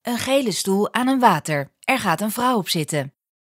Een gele stoel aan een water. Er gaat een vrouw op zitten.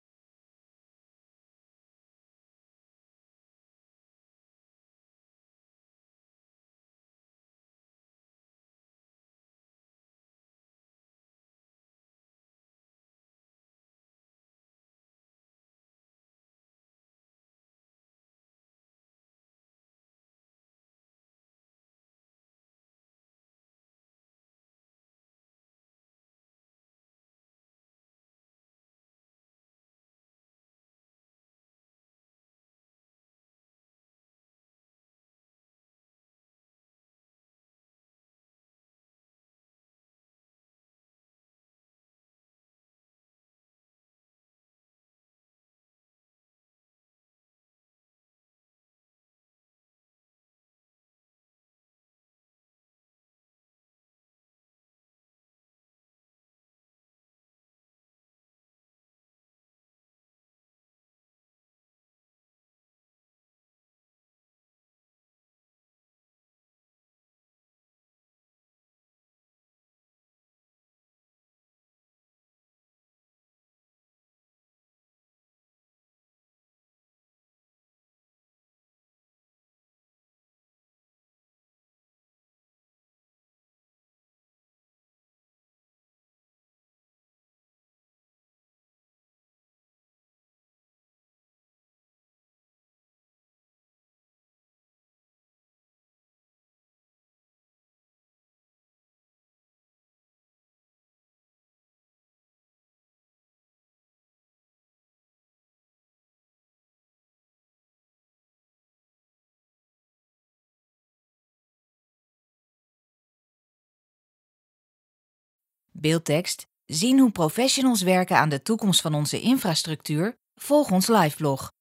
Beeldtekst. Zien hoe professionals werken aan de toekomst van onze infrastructuur? Volg ons liveblog.